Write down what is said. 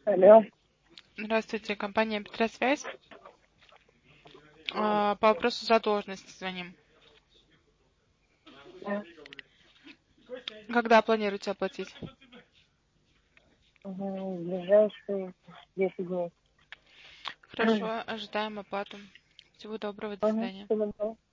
Алло. Здравствуйте, компания Петросвязь. По вопросу задолженности звоним. Да. Когда планируете оплатить? В ближайшие 10 дней. Хорошо, ожидаем оплату. Всего доброго, до свидания. Всего доброго.